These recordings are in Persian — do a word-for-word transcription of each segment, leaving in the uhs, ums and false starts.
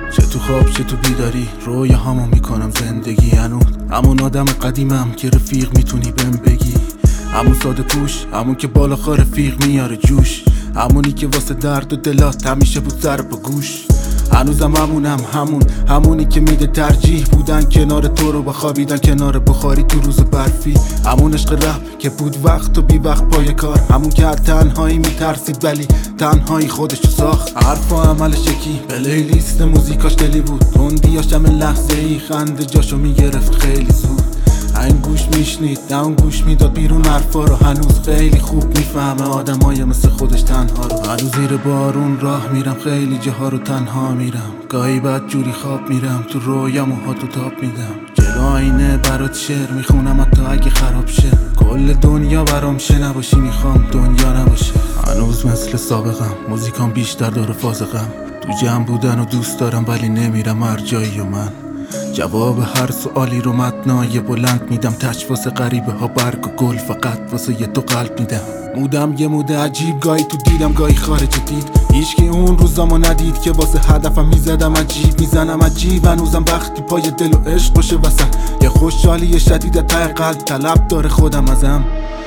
چه تو خواب چه تو بیداری رویا همو میکنم زندگی هنوز همون آدم قدیمم که رفیق میتونی بهم بگی، همون ساده پوش، همون که بالا خا رفیق میاره جوش، همونی که واسه درد و دلات همیشه بود سر با گوش. هنوزم همونم، همون همونی که میده ترجیح بودن کنار تو رو با خوابیدن کنار بخاری تو روز برفی، همون عشق رپ که بود وقت و بی وقت پای کار، همون که از تنهایی میترسید ولی تنهایی خودش رو ساخت. حرف و عملش یکی، پلیلیست موزیکاش دلی بود، تندیاش همه لحظه ای خنده جاشو میگرفت خیلی زود. این گوش میشنید نه اون گوش میداد بیرون حرفا رو، هنوز خیلی خوب میفهمه آدمای مثل خودش تنها رو. هنوز زیر بارون راه میرم خیلی جاها رو تنها میرم، گاهی بعد جوری خواب میرم تو رویام و هاتو تاب میدم، جلو آینه برات شعر میخونم حتی اگه خراب شه، کل دنیا برام شه نباشی میخوام دنیا نباشه. هنوز مثل سابقم موزیکام بیشتر داره فازقم، تو جمع بودن و دوست دارم ولی نمیرم هر جایی و من جواب هر سوالی رو متنای بلند میدم، تچ واسه غریبه ها برگ و گل فقط واسه یه تو قلب میدم. مودم یه موده عجیب، گاهی تو دیدم گاهی خارج دید، هیچکی اون روزامو ندید که واسه هدفم میزدم عجیب میزنم عجیب. هنوزم وقتی پای دل و عشق باشه وسط یه خوشحالی شدید ته قلب طلب داره خودم ازم،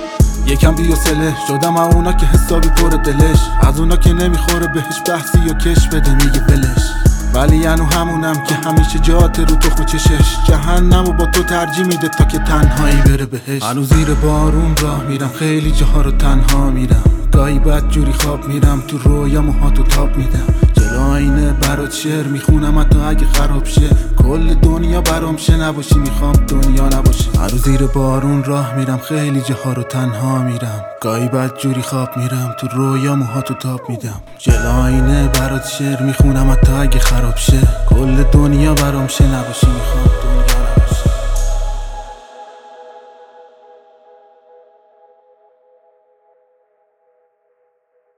یکم بی‌حوصله شدم اونا که حسابی پر دلش، از اونا که نمیخوره بهش بحثی یا کش بده میگه بلش، ولی انو همونم که همیشه جات رو تخم چشش، جهنمو با تو ترجیح میده تا که تنهایی بره بهش. هنوز زیر بارون راه میرم خیلی جاها رو تنها میرم، گاهی بعد جوری خواب میرم تو رویام و هاتو تاب میدم، جلو آینه برات شعر میخونم حتی اگه خراب شه، کل دنیا برام شه نباشی میخوام دنیا نباشه. هنوز زیر بارون راه میرم خیلی جاها رو تنها میرم، گاهی بعد جوری خواب میرم تو رویام و هاتو تاب میدم، جلو آینه برات شعر میخونم حتی اگه خراب شه، کل دنیا برام شه نباشی میخوام